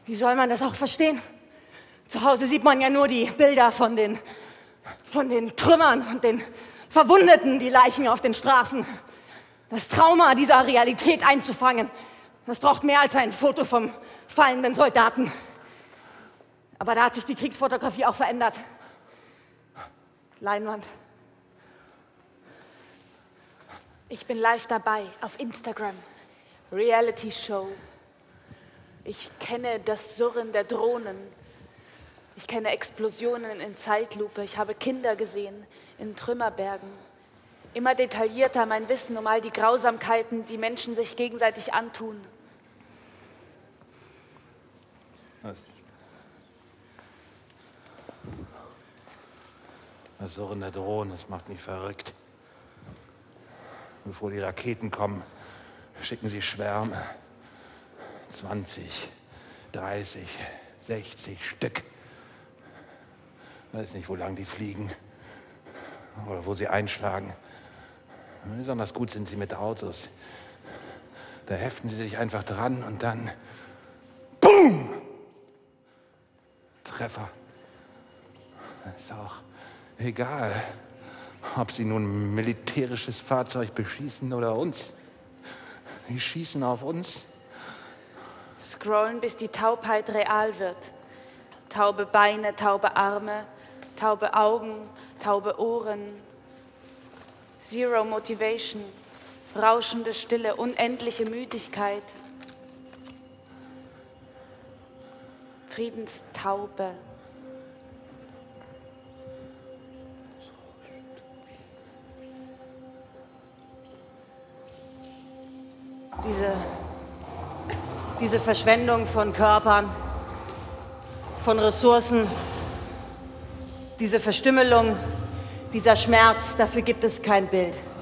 Wie soll man das auch verstehen? Zu Hause sieht man ja nur die Bilder von den Trümmern und den Verwundeten, die Leichen auf den Straßen. Das Trauma dieser Realität einzufangen, das braucht mehr als ein Foto vom fallenden Soldaten. Aber da hat sich die Kriegsfotografie auch verändert. Leinwand. Ich bin live dabei auf Instagram. Reality Show. Ich kenne das Surren der Drohnen. Ich kenne Explosionen in Zeitlupe. Ich habe Kinder gesehen in Trümmerbergen. Immer detaillierter mein Wissen um all die Grausamkeiten, die Menschen sich gegenseitig antun. Das Surren der Drohnen, das macht mich verrückt. Bevor die Raketen kommen, schicken sie Schwärme. 20, 30, 60 Stück. Ich weiß nicht, wo lang die fliegen oder wo sie einschlagen. Besonders gut sind sie mit Autos. Da heften sie sich einfach dran und dann BOOM! Treffer. Ist auch egal, ob sie nun ein militärisches Fahrzeug beschießen oder uns. Die schießen auf uns. Scrollen, bis die Taubheit real wird. Taube Beine, taube Arme, taube Augen, taube Ohren. Zero Motivation, rauschende Stille, unendliche Müdigkeit. Friedenstaube. Diese Verschwendung von Körpern, von Ressourcen, diese Verstümmelung, dieser Schmerz, dafür gibt es kein Bild.